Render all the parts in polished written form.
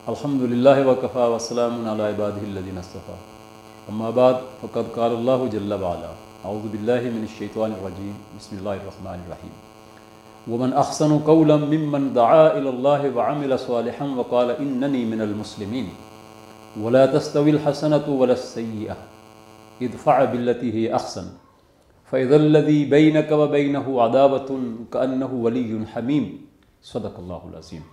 अल्हम्दुलिल्लाह वकफ़ा वस्सलामुन अला इबादिहिल्लज़ीना इस्तफ़ा अम्मा बाद फ़क़द क़ाल अल्लाहु जल्ल व अला अऊज़ु बिल्लाहि मिनश शैतानिर रजीम बिस्मिल्लाहिर रहमानिर रहीम वमन अहसनु क़ौलन मिम्मन दआ इलल्लाहि व अमिल सालिहन व क़ाल इन्ननी मिनल मुस्लिमीन वला तस्तविल हसनतु वलस सय्यिअतु इदफ़अ बिल्लती हिय अहसन फ़इज़ल्लज़ी बैनक व बैनहु अदावतुन कअन्नहु वलिय्युन हमीम सदक़ल्लाहुल अज़ीम।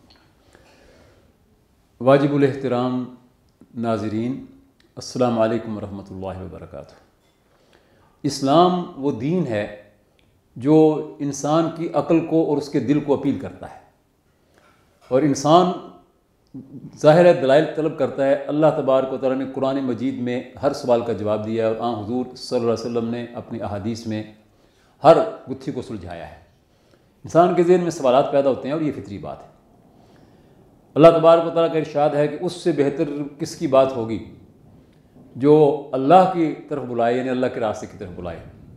वाजिबुल एहतराम नाज़रीन, अस्सलामु अलैकुम रहमतुल्लाहि व बरकातुहू। इस्लाम वो दीन है जो इंसान की अक़ल को और उसके दिल को अपील करता है, और इंसान ज़ाहिर है दलाइल तलब करता है। अल्लाह तबारक व तआला ने कुरान मजीद में हर सवाल का जवाब दिया और आन हुज़ूर सल्लल्लाहु अलैहि वसल्लम ने अपनी अहादीस में हर गुत्थी को सुलझाया है। इंसान के ज़हन में सवालात पैदा होते हैं और ये फितरी बात है। अल्लाह तबारक व तआला का इरशाद है कि उससे बेहतर किसकी बात होगी जो अल्लाह की तरफ बुलाए, यानी अल्लाह के रास्ते की तरफ बुलाए,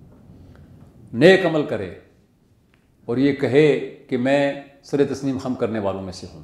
नेक अमल करे और ये कहे कि मैं सर तस्लीम खम करने वालों में से हूँ।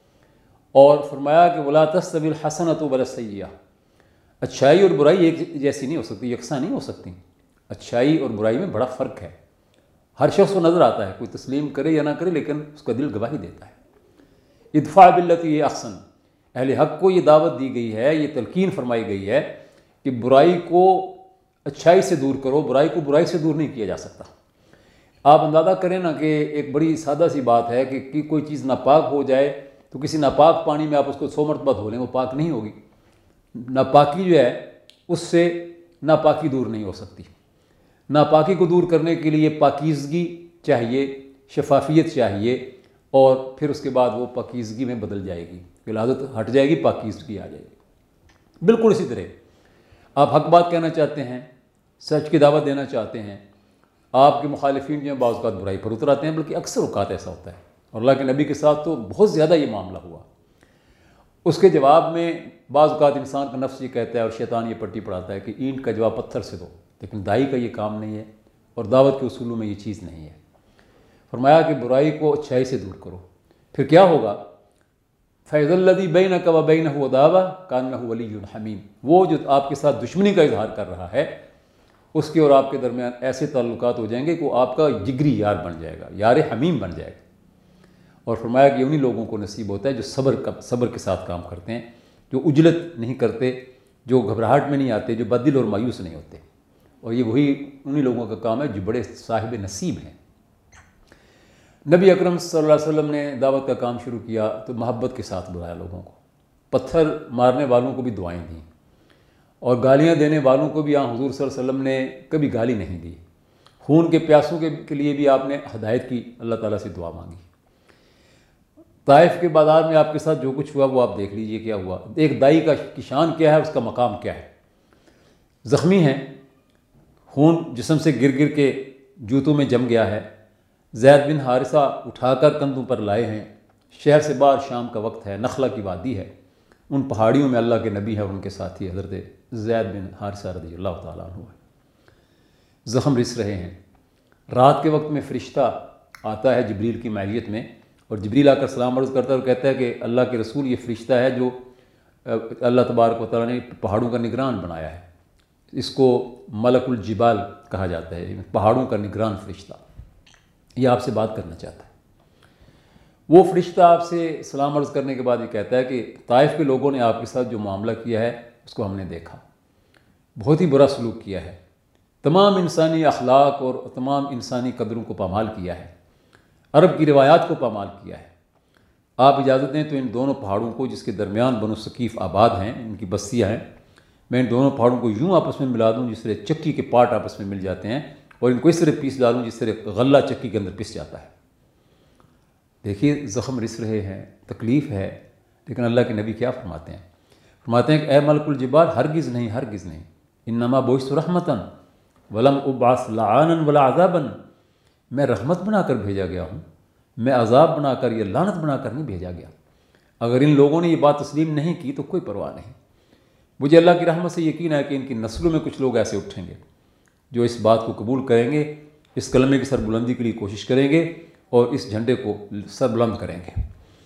और फरमाया कि वला तस्तविल हसनतु वलस सय्यिअतु, अच्छाई और बुराई एक जैसी नहीं हो सकती, यकसा नहीं हो सकती। अच्छाई और बुराई में बड़ा फ़र्क है। हर शख्स को नज़र आता है, कोई तस्लीम करे या ना करे, लेकिन उसका दिल गवाही देता है। इदफ़ा बिल्लती हिय अहसन, अहले हक़ को ये दावत दी गई है, ये तलकीन फरमाई गई है कि बुराई को अच्छाई से दूर करो, बुराई को बुराई से दूर नहीं किया जा सकता। आप अंदाज़ा करें ना कि एक बड़ी सादा सी बात है कि कोई चीज़ नापाक हो जाए तो किसी नापाक पानी में आप उसको 100 मरतबा धो लें, वो पाक नहीं होगी। नापाकी जो है उससे नापाकी दूर नहीं हो सकती। नापाकी को दूर करने के लिए पाकीज़गी चाहिए, शफाफियत चाहिए, और फिर उसके बाद वो पाकीज़गी में बदल जाएगी, गिलादत हट जाएगी, पाकीज़गी आ जाएगी। बिल्कुल इसी तरह आप हक बात कहना चाहते हैं, सच की दावत देना चाहते हैं, आपके मुखालिफिन जो हैं बाज़ औक़ात बुराई पर उतर आते हैं, बल्कि अक्सर औक़ात ऐसा होता है, और अल्लाह के नबी के साथ तो बहुत ज़्यादा ये मामला हुआ। उसके जवाब में बाज़ औक़ात इंसान का नफ्स ये कहता है और शैतान ये पट्टी पढ़ाता है कि ईंट का जवाब पत्थर से दो, लेकिन दाई का ये काम नहीं है और दावत के उसूलों में ये चीज़ नहीं है। फरमाया कि बुराई को अच्छाई से दूर करो, फिर क्या होगा? फ़इज़ल्लज़ी बैनक व बैनहु अदावतुन कअन्नहु वलिय्युन हमीम, वो जो आपके साथ दुश्मनी का इजहार कर रहा है, उसके और आपके दरमियान ऐसे ताल्लुकात हो जाएंगे कि वो आपका जिगरी यार बन जाएगा, यार हमीम बन जाएगा। और फरमाया कि उन्हीं लोगों को नसीब होता है जो सब्र के साथ काम करते हैं, जो उजलत नहीं करते, जो घबराहट में नहीं आते, जो बददिल और मायूस नहीं होते। और ये वही उन्हीं लोगों का काम है जो बड़े साहिब नसीब हैं। नबी अकरम सल्लल्लाहु अलैहि वसल्लम ने दावत का काम शुरू किया तो मोहब्बत के साथ बुलाया लोगों को। पत्थर मारने वालों को भी दुआएं दी, और गालियां देने वालों को भी यहाँ हुज़ूर सल्लल्लाहु अलैहि वसल्लम ने कभी गाली नहीं दी। खून के प्यासों के लिए भी आपने हदायत की, अल्लाह ताला से दुआ मांगी। ताइफ के बाज़ार में आपके साथ जो कुछ हुआ वो आप देख लीजिए क्या हुआ। एक दाई की शान क्या है, उसका मकाम क्या है। ज़ख्मी हैं, खून जिस्म से गिर गिर के जूतों में जम गया है। ज़ैद बिन हारिसा उठाकर कंधों पर लाए हैं। शहर से बाहर शाम का वक्त है, नखला की वादी है, उन पहाड़ियों में अल्लाह के नबी है और उनके साथी हज़रत ज़ैद बिन हारिसा रज़ियल्लाहु ताला अन्हु है। ज़ख्म रिस रहे हैं। रात के वक्त में फ़रिश्ता आता है जिब्रील की मायियत में, और जिब्रील आकर सलाम अर्ज़ करता है और कहता है कि अल्लाह के रसूल, ये फ़रिश्ता है जो अल्लाह तबारक व तआला ने पहाड़ों का निगरान बनाया है। इसको मलकुल जिबाल कहा जाता है, पहाड़ों का निगरान फ़रिश्ता। ये आपसे बात करना चाहता है। वो फ़रिश्ता आपसे सलाम अर्ज़ करने के बाद ये कहता है कि ताइफ के लोगों ने आपके साथ जो मामला किया है उसको हमने देखा, बहुत ही बुरा सलूक किया है, तमाम इंसानी अखलाक और तमाम इंसानी कदरों को पामाल किया है, अरब की रिवायात को पामाल किया है। आप इजाज़त दें तो इन दोनों पहाड़ों को, जिसके दरमियान बनु सकीफ़ आबाद हैं, इनकी बस्तियाँ हैं, मैं इन दोनों पहाड़ों को यूँ आपस में मिला दूँ जिस तरह चक्की के पार्ट आपस में मिल जाते हैं, और इनको इस तरह पीस डालूँ जिस तरह गल्ला चक्की के अंदर पिस जाता है। देखिए ज़ख्म रिस रहे हैं, तकलीफ़ है, लेकिन अल्लाह के नबी क्या फरमाते हैं? फरमाते हैं कि ए मलकुल जिबाल, हरगिज़ नहीं, हरगिज़ नहीं, इन्नमा बुइस्तु रहमतन वलम उबअस लआनन वला अज़ाबन, मैं रहमत बनाकर भेजा गया हूँ, मैं अज़ाब बनाकर या लानत बनाकर नहीं भेजा गया। अगर इन लोगों ने ये बात तस्लीम नहीं की तो कोई परवाह नहीं। मुझे अल्लाह की रहमत से यकीन है कि इनकी नस्लों में कुछ लोग ऐसे उठेंगे जो इस बात को कबूल करेंगे, इस कलमे की सरबुलंदी के लिए कोशिश करेंगे और इस झंडे को सरबुलंद करेंगे।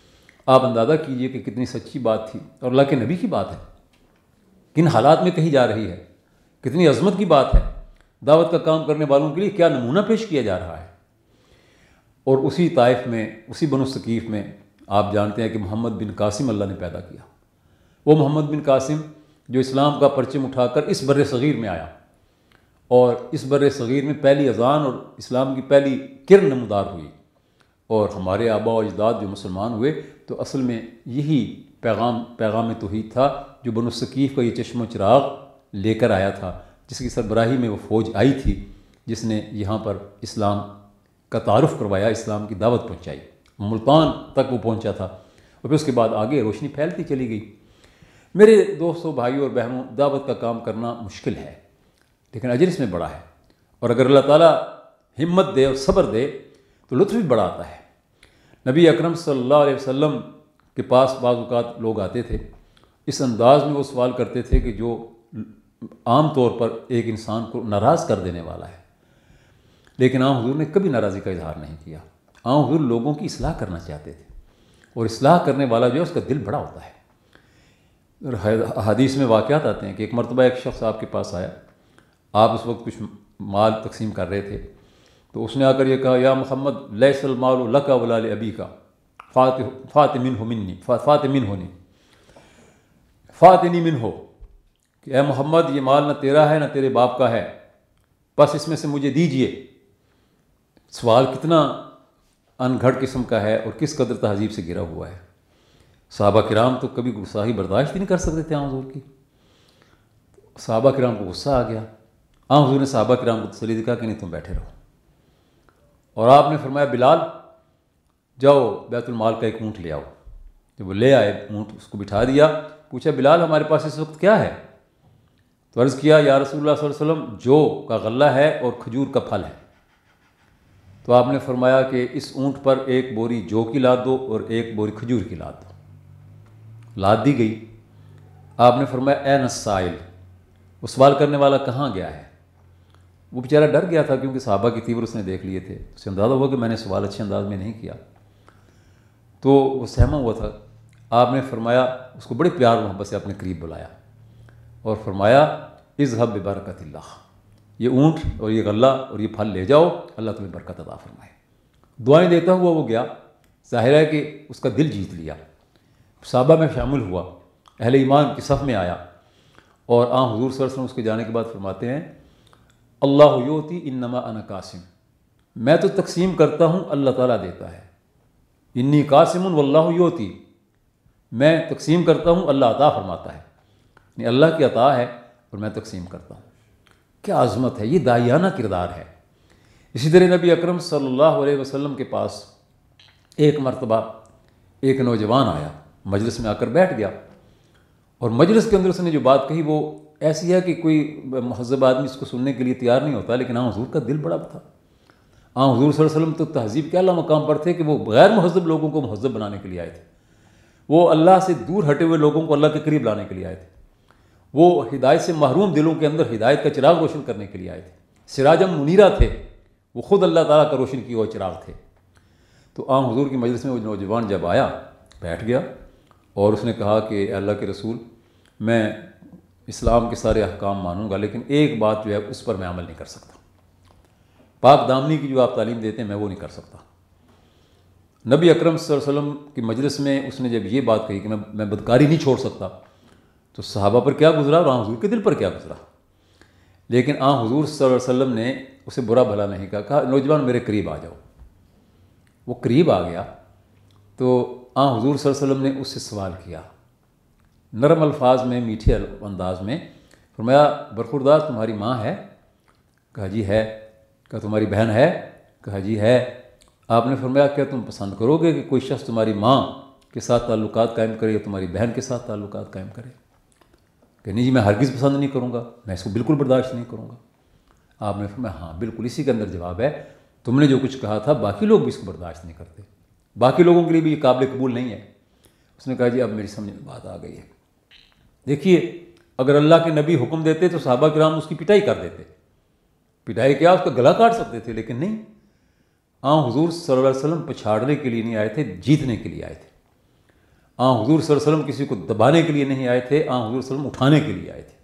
آپ اندازہ کیجئے کہ کتنی سچی بات تھی اور اللہ کے نبی کی بات ہے، کن حالات میں کہی جا رہی ہے، کتنی عظمت کی بات ہے، دعوت کا کام کرنے والوں کے لیے کیا نمونہ پیش کیا جا رہا ہے۔ اور اسی طائف میں، اسی بنو ثقیف میں آپ جانتے ہیں کہ محمد بن قاسم اللہ نے پیدا کیا، وہ محمد بن قاسم جو اسلام کا پرچم اٹھا کر اس بر صغیر میں آیا، اور اس بر صغیر میں پہلی اذان اور اسلام کی پہلی کرن نمودار ہوئی، اور ہمارے آباء و اجداد جو مسلمان ہوئے تو اصل میں یہی پیغام توحید تھا جو بنو ثقیف کا یہ چشم و چراغ لے کر آیا تھا، جس کی سربراہی میں وہ فوج آئی تھی جس نے یہاں پر اسلام کا تعارف کروایا، اسلام کی دعوت پہنچائی، ملتان تک وہ پہنچا تھا، اور پھر اس کے بعد آگے روشنی پھیلتی چلی گئی۔ میرے دوستوں، بھائیوں اور بہنوں، دعوت کا کام کرنا مشکل ہے لیکن اجر اس میں بڑا ہے، اور اگر اللہ تعالیٰ ہمت دے اور صبر دے تو لطف بھی بڑا آتا ہے۔ نبی اکرم صلی اللہ علیہ وسلم کے پاس بعض اوقات لوگ آتے تھے، اس انداز میں وہ سوال کرتے تھے کہ جو عام طور پر ایک انسان کو ناراض کر دینے والا ہے، لیکن آن حضور نے کبھی ناراضی کا اظہار نہیں کیا۔ آن حضور لوگوں کی اصلاح کرنا چاہتے تھے، اور اصلاح کرنے والا جو ہے اس کا دل بڑا ہوتا ہے۔ حدیث میں واقعات آتے ہیں کہ ایک مرتبہ ایک شخص آپ کے پاس آیا، آپ اس وقت کچھ مال تقسیم کر رہے تھے، تو اس نے آ کر یہ کہا، یا محمد لیس المال لک ولا لابی کا فاتنی من ہو، کہ اے محمد یہ مال نہ تیرا ہے نہ تیرے باپ کا ہے، بس اس میں سے مجھے دیجئے۔ سوال کتنا ان گھڑ قسم کا ہے اور کس قدر تہذیب سے گرا ہوا ہے۔ صحابہ کرام تو کبھی گستاخی برداشت ہی نہیں کر سکتے تھے حضور کی۔ صحابہ کرام کو غصہ آ گیا، حضور نے صحابہ کرام کو تسلی دی، کہا کہ نہیں تم بیٹھے رہو، اور آپ نے فرمایا بلال جاؤ بیت المال کا ایک اونٹ لے آؤ۔ جب وہ لے آئے اونٹ، اس کو بٹھا دیا، پوچھا بلال ہمارے پاس اس وقت کیا ہے؟ تو عرض کیا یا رسول اللہ صلی اللہ علیہ وسلم جو کا غلہ ہے اور کھجور کا پھل ہے۔ تو آپ نے فرمایا کہ اس اونٹ پر ایک بوری جو کی لاد دو اور ایک بوری کھجور کی لاد دو۔ لاد دی گئی۔ آپ نے فرمایا اے نسائل، وہ سوال کرنے والا کہاں گیا ہے؟ وہ بیچارہ ڈر گیا تھا کیونکہ صحابہ کی تیور اس نے دیکھ لیے تھے، اسے اندازہ ہوا کہ میں نے سوال اچھے انداز میں نہیں کیا، تو وہ سہما ہوا تھا۔ آپ نے فرمایا، اس کو بڑے پیار محبت سے اپنے قریب بلایا اور فرمایا اذهب ببرکت اللہ، یہ اونٹ اور یہ غلہ اور یہ پھل لے جاؤ، اللہ تمہیں برکت عطا فرمائے۔ دعائیں دیتا ہوا وہ گیا، ظاہر ہے کہ اس کا دل جیت لیا، صحابہ میں شامل ہوا، اہل ایمان کی صف میں آیا، اور حضور صلی اللہ علیہ وسلم اس کے جانے کے بعد فرماتے ہیں اللہ یؤتی انما انا قاسم، میں تو تقسیم کرتا ہوں، اللہ تعالیٰ دیتا ہے۔ انی قاسم واللہ یؤتی، میں تقسیم کرتا ہوں، اللہ عطا فرماتا ہے، یعنی اللہ کی عطا ہے اور میں تقسیم کرتا ہوں۔ کیا عظمت ہے، یہ داعیانہ کردار ہے۔ اسی طرح نبی اکرم صلی اللہ علیہ وسلم کے پاس ایک مرتبہ ایک نوجوان آیا، مجلس میں آ کر بیٹھ گیا، اور مجلس کے اندر اس نے جو بات کہی وہ ایسی ہے کہ کوئی مہذب آدمی اس کو سننے کے لیے تیار نہیں ہوتا، لیکن حضور کا دل بڑا تھا۔ حضور صلی اللہ علیہ وسلم تو تہذیب کے اعلیٰ مقام پر تھے کہ وہ غیر مہذب لوگوں کو مہذب بنانے کے لیے آئے تھے، وہ اللہ سے دور ہٹے ہوئے لوگوں کو اللہ کے قریب لانے کے لیے آئے تھے، وہ ہدایت سے محروم دلوں کے اندر ہدایت کا چراغ روشن کرنے کے لیے آئے تھے، سراجم منیرہ تھے، وہ خود اللہ تعالیٰ کا روشن کیا ہوا چراغ تھے۔ تو حضور کی مجلس میں وہ نوجوان جب آیا، بیٹھ گیا، اور اس نے کہا کہ اے اللہ کے رسول، میں اسلام کے سارے احکام مانوں گا، لیکن ایک بات جو ہے اس پر میں عمل نہیں کر سکتا، پاک دامنی کی جو آپ تعلیم دیتے ہیں میں وہ نہیں کر سکتا۔ نبی اکرم صلی اللہ علیہ وسلم کی مجلس میں اس نے جب یہ بات کہی کہ میں بدکاری نہیں چھوڑ سکتا، تو صحابہ پر کیا گزرا اور حضور کے دل پر کیا گزرا، لیکن حضور صلی اللہ علیہ وسلم نے اسے برا بھلا نہیں کہا نوجوان میرے قریب آ جاؤ۔ وہ قریب آ گیا تو حضور صلی اللہ علیہ وسلم نے اس سے سوال کیا، نرم الفاظ میں، میٹھے انداز میں، فرمایا برخوردار تمہاری ماں ہے؟ کہا جی ہے۔ کہا تمہاری بہن ہے؟ کہا جی ہے۔ آپ نے فرمایا کیا تم پسند کرو گے کہ کوئی شخص تمہاری ماں کے ساتھ تعلقات قائم کرے یا تمہاری بہن کے ساتھ تعلقات قائم کرے؟ کہ نہیں جی میں ہرگز پسند نہیں کروں گا، میں اس کو بالکل برداشت نہیں کروں گا۔ آپ نے فرمایا ہاں بالکل اسی کے اندر جواب ہے، تم نے جو کچھ کہا تھا باقی لوگ بھی اس کو برداشت نہیں کرتے، باقی لوگوں کے لیے بھی یہ قابل قبول نہیں ہے۔ اس نے کہا جی اب میری سمجھ میں بات آ گئی ہے۔ دیکھیے اگر اللہ کے نبی حکم دیتے تو صحابہ کرام اس کی پٹائی کر دیتے، پٹائی کیا اس کا گلا کاٹ سکتے تھے، لیکن نہیں، حضور صلی اللہ علیہ وسلم پچھاڑنے کے لیے نہیں آئے تھے، جیتنے کے لیے آئے تھے۔ حضور صلی اللہ علیہ وسلم کسی کو دبانے کے لیے نہیں آئے تھے، حضور صلی اللہ علیہ وسلم اٹھانے کے لیے آئے تھے،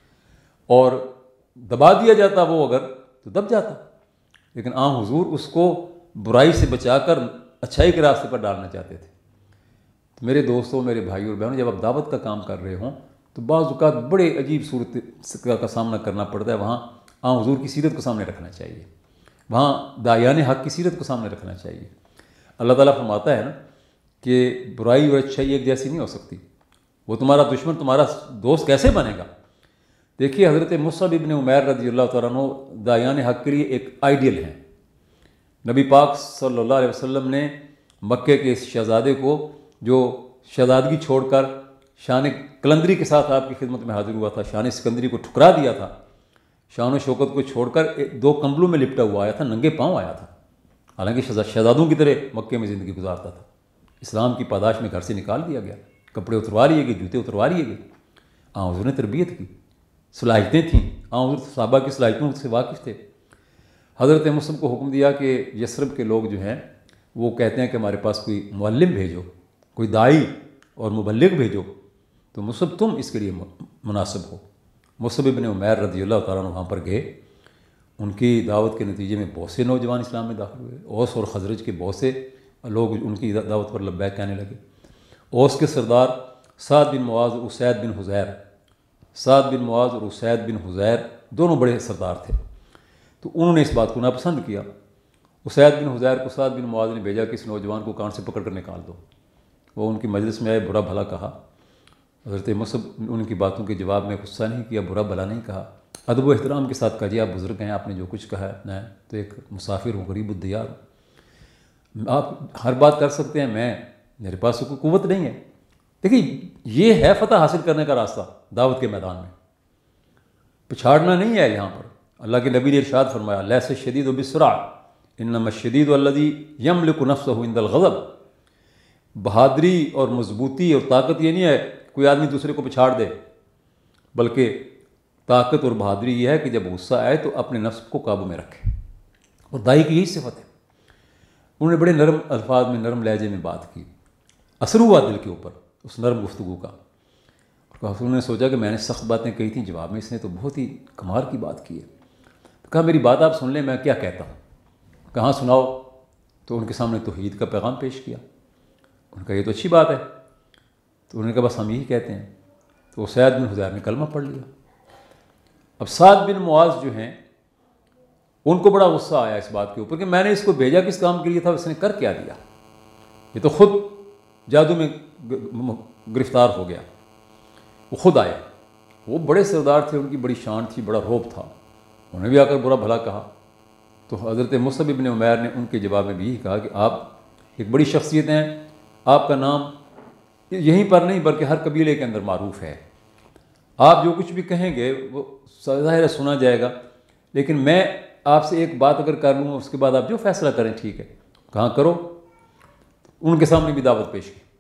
اور دبا دیا جاتا وہ اگر تو دب جاتا، لیکن حضور اس کو برائی سے بچا کر اچھائی کے راستے پر ڈالنا چاہتے تھے۔ تو میرے دوستوں، میرے بھائیوں اور بہنوں، جب آپ دعوت کا کام کر رہے ہوں تو بعض اوقات بڑے عجیب صورت کا سامنا کرنا پڑتا ہے، وہاں حضور کی سیرت کو سامنے رکھنا چاہیے، وہاں داعیان حق کی سیرت کو سامنے رکھنا چاہیے۔ اللہ تعالیٰ فرماتا ہے نا کہ برائی اور اچھائی ایک جیسی نہیں ہو سکتی، وہ تمہارا دشمن تمہارا دوست کیسے بنے گا؟ دیکھیے حضرت مصعب ابن عمیر رضی اللہ تعالیٰ عنہ داعیان حق کے لیے ایک آئیڈیل ہیں۔ نبی پاک صلی اللہ علیہ وسلم نے مکے کے اس شہزادے کو، جو شہزادگی چھوڑ کر شان قلندری کے ساتھ آپ کی خدمت میں حاضر ہوا تھا، شان سکندری کو ٹھکرا دیا تھا، شان و شوکت کو چھوڑ کر 2 کمبلوں میں لپٹا ہوا آیا تھا، ننگے پاؤں آیا تھا، حالانکہ شہزادوں کی طرح مکے میں زندگی گزارتا تھا۔ اسلام کی پاداش میں گھر سے نکال دیا گیا، کپڑے اتروا لیے گئے، جوتے اتروا لیے گئے۔ حضور نے تربیت کی، صلاحیتیں تھیں، حضور صحابہ کی صلاحیتوں سے واقف تھے۔ حضرت مصعب کو حکم دیا کہ یثرب کے لوگ جو ہیں وہ کہتے ہیں کہ ہمارے پاس کوئی معلم بھیجو، کوئی داعی اور مبلغ بھیجو، تو مصعب تم اس کے لیے مناسب ہو۔ مصعب ابن عمیر رضی اللہ تعالیٰ عنہ وہاں پر گئے، ان کی دعوت کے نتیجے میں بہت سے نوجوان اسلام میں داخل ہوئے، اوس اور خزرج کے بہت سے لوگ ان کی دعوت پر لبیک کہنے لگے۔ اوس کے سردار سعد بن معاذ اور اسید بن حضیر، سعد بن معاذ اور اسید بن حضیر دونوں بڑے سردار تھے، تو انہوں نے اس بات کو ناپسند کیا۔ اسید بن حضیر کو سعد بن معاذ نے بھیجا کہ اس نوجوان کو کان سے پکڑ کر نکال دو۔ وہ ان کی مجلس میں آئے، برا بھلا کہا۔ حضرت مصعب ان کی باتوں کے جواب میں غصہ نہیں کیا، برا بھلا نہیں کہا، ادب و احترام کے ساتھ کہا جی آپ بزرگ ہیں، آپ نے جو کچھ کہا ہے، میں تو ایک مسافر ہوں، غریب الدیار ہوں، آپ ہر بات کر سکتے ہیں، میرے پاس کوئی قوت نہیں ہے۔ دیکھیے یہ ہے فتح حاصل کرنے کا راستہ دعوت کے میدان میں، پچھاڑنا نہیں ہے۔ یہاں پر اللہ کے نبی نے ارشاد فرمایا لیس الشدید بالسرعہ انما الشدید الذی یملک نفسہ عند الغضب۔ بہادری اور مضبوطی اور طاقت یہ نہیں ہے کوئی آدمی دوسرے کو پچھاڑ دے، بلکہ طاقت اور بہادری یہ ہے کہ جب غصہ آئے تو اپنے نفس کو قابو میں رکھے، اور داعی کی یہی صفت ہے۔ انہوں نے بڑے نرم الفاظ میں، نرم لہجے میں بات کی، اثر ہوا دل کے اوپر اس نرم گفتگو کا۔ انہوں نے سوچا کہ میں نے سخت باتیں کہی تھیں، جواب میں اس نے تو بہت ہی کمال کی بات کی ہے۔ کہا میری بات آپ سن لیں، میں کیا کہتا ہوں، کہاں سناؤ؟ تو ان کے سامنے توحید کا پیغام پیش کیا۔ ان کا یہ تو اچھی بات ہے، تو انہوں نے کہا بس ہم یہی کہتے ہیں۔ تو اسید بن حضیر نے کلمہ پڑھ لیا۔ اب سعد بن معاذ جو ہیں ان کو بڑا غصہ آیا اس بات کے اوپر کہ میں نے اس کو بھیجا کس کام کے لیے تھا، اس نے کر کیا دیا، یہ تو خود جادو میں گرفتار ہو گیا۔ وہ خود آئے، وہ بڑے سردار تھے، ان کی بڑی شان تھی، بڑا رعب تھا، انہیں بھی آ کر برا بھلا کہا۔ تو حضرت مصعب ابن عمیر نے ان کے جواب میں بھی یہی کہا کہ آپ ایک بڑی شخصیت ہیں، آپ کا نام یہیں پر نہیں بلکہ ہر قبیلے کے اندر معروف ہے، آپ جو کچھ بھی کہیں گے وہ ظاہر ہے سنا جائے گا، لیکن میں آپ سے ایک بات اگر کر لوں اس کے بعد آپ جو فیصلہ کریں ٹھیک ہے، کہاں کرو۔ ان کے سامنے بھی دعوت پیش کی،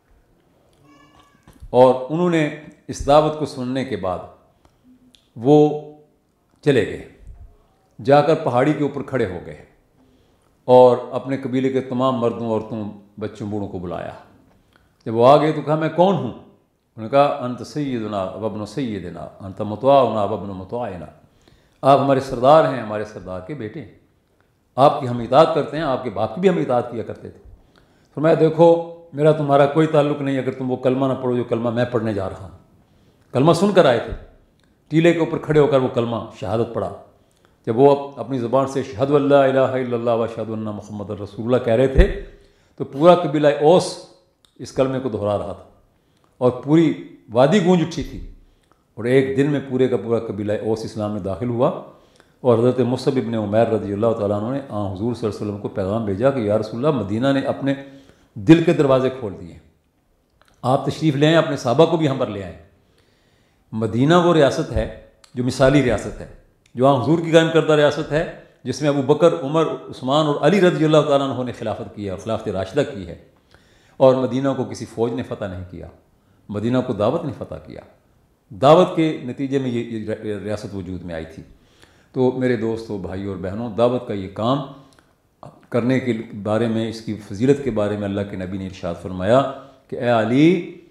اور انہوں نے اس دعوت کو سننے کے بعد وہ چلے گئے، جا کر پہاڑی کے اوپر کھڑے ہو گئے اور اپنے قبیلے کے تمام مردوں، عورتوں، بچوں، بوڑھوں کو بلایا۔ جب وہ آ گئے تو کہا میں کون ہوں؟ انہوں نے کہا انت سیدنا و ابن سیدنا انت مطواعنا و ابن مطواعنا، آپ ہمارے سردار ہیں، ہمارے سردار کے بیٹے ہیں، آپ کی ہم اطاعت کرتے ہیں، آپ کے باپ کی بھی ہم اطاعت کیا کرتے تھے۔ فرمایا دیکھو میرا تمہارا کوئی تعلق نہیں اگر تم وہ کلمہ نہ پڑھو جو کلمہ میں پڑھنے جا رہا ہوں۔ کلمہ سن کر آئے تھے، ٹیلے کے اوپر کھڑے ہو کر وہ کلمہ شہادت پڑھا۔ جب وہ اپنی زبان سے اشہد ان لا الہ الا اللہ و اشہد ان محمد رسول اللہ کہہ رہے تھے تو پورا قبیلہ اوس اس کلمے کو دہرا رہا تھا اور پوری وادی گونج اٹھی تھی، اور ایک دن میں پورے کا پورا قبیلہ اوس اسلام میں داخل ہوا۔ اور حضرت مصعب ابن عمیر رضی اللہ تعالیٰ عنہ نے حضور صلی اللہ علیہ وسلم کو پیغام بھیجا کہ یا رسول اللہ مدینہ نے اپنے دل کے دروازے کھول دیے، آپ تشریف لے آئیں، اپنے صحابہ کو بھی ہم پر لے آئیں۔ مدینہ وہ ریاست ہے جو مثالی ریاست ہے، جو حضور کی قائم کردہ ریاست ہے، جس میں ابو بکر، عمر، عثمان اور علی رضی اللہ تعالیٰ عنہ نے خلافت کی ہے اور خلافت راشدہ کی ہے، اور مدینہ کو کسی فوج نے فتح نہیں کیا، مدینہ کو دعوت نے فتح کیا، دعوت کے نتیجے میں یہ ریاست وجود میں آئی تھی۔ تو میرے دوستوں، بھائیوں اور بہنوں، دعوت کا یہ کام کرنے کے بارے میں، اس کی فضیلت کے بارے میں اللہ کے نبی نے ارشاد فرمایا کہ اے علی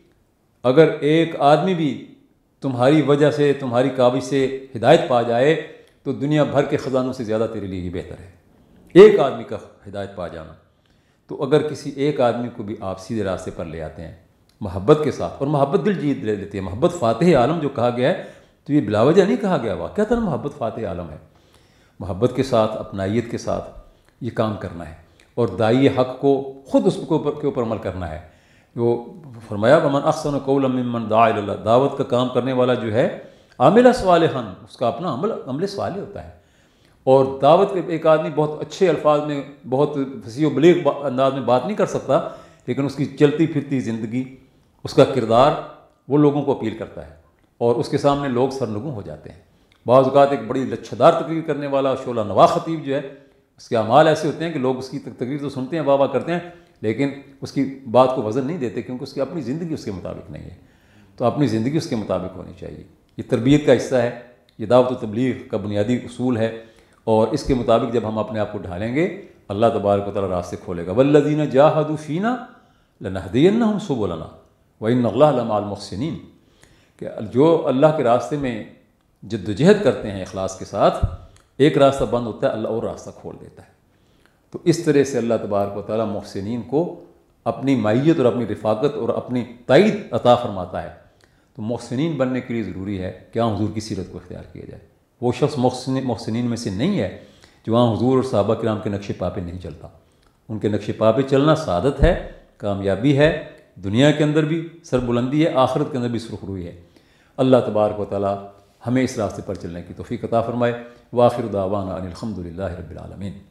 اگر ایک آدمی بھی تمہاری وجہ سے تمہاری کاوش سے ہدایت پا جائے تو دنیا بھر کے خزانوں سے زیادہ تیرے لیے یہ بہتر ہے، ایک آدمی کا ہدایت پا جانا۔ تو اگر کسی ایک آدمی کو بھی آپ سیدھے راستے پر لے آتے ہیں محبت کے ساتھ، اور محبت دل جیت لے لیتی ہے، محبت فاتح عالم جو کہا گیا ہے تو یہ بلا وجہ نہیں کہا گیا، واقعتاً محبت فاتح عالم ہے۔ محبت کے ساتھ، اپنائیت کے ساتھ یہ کام کرنا ہے، اور داعی حق کو خود اس کے اوپر عمل کرنا ہے۔ وہ فرمایا ومن احسن قولا ممن دعا الی اللہ، دعوت کا کام کرنے والا جو ہے عامل صالحا، اس کا اپنا عمل صالح ہوتا ہے۔ اور دعوت کے ایک آدمی بہت اچھے الفاظ میں، بہت فصیح و بلیغ انداز میں بات نہیں کر سکتا، لیکن اس کی چلتی پھرتی زندگی، اس کا کردار وہ لوگوں کو اپیل کرتا ہے، اور اس کے سامنے لوگ سرنگوں ہو جاتے ہیں۔ بعض اوقات ایک بڑی لچھدار تقریر کرنے والا شعلہ نوا خطیب جو ہے، اس کے اعمال ایسے ہوتے ہیں کہ لوگ اس کی تقریر تو سنتے ہیں، واہ واہ کرتے ہیں، لیکن اس کی بات کو وزن نہیں دیتے، کیونکہ اس کی اپنی زندگی اس کے مطابق نہیں ہے۔ تو اپنی زندگی اس کے مطابق ہونی چاہیے۔ یہ تربیت کا حصہ ہے، یہ دعوت و تبلیغ کا بنیادی اصول ہے، اور اس کے مطابق جب ہم اپنے آپ کو ڈھالیں گے اللہ تبارک و تعالیٰ راستے کھولے گا۔ والذین جاہدوا فینا لنہدینہم سبلنا وان اللہ لمع المحسنین، کہ جو اللہ کے راستے میں جدوجہد کرتے ہیں اخلاص کے ساتھ، ایک راستہ بند ہوتا ہے اللہ اور راستہ کھول دیتا ہے۔ تو اس طرح سے اللہ تبارک و تعالیٰ محسنین کو اپنی معیت اور اپنی رفاقت اور اپنی تائید عطا فرماتا ہے۔ تو محسنین بننے کے لیے ضروری ہے کہ ہاں حضور کی سیرت کو اختیار کیا جائے۔ وہ شخص محسنین میں سے نہیں ہے جو وہاں حضور اور صحابہ کرام کے نقش پا پہ نہیں چلتا۔ ان کے نقش پا پہ چلنا سعادت ہے، کامیابی ہے، دنیا کے اندر بھی سربلندی ہے، آخرت کے اندر بھی سرخروئی ہے۔ اللہ تبارک و تعالیٰ ہمیں اس راستے پر چلنے کی توفیق عطا فرمائے۔ وآخر دعوانا ان الحمد للہ رب العالمین۔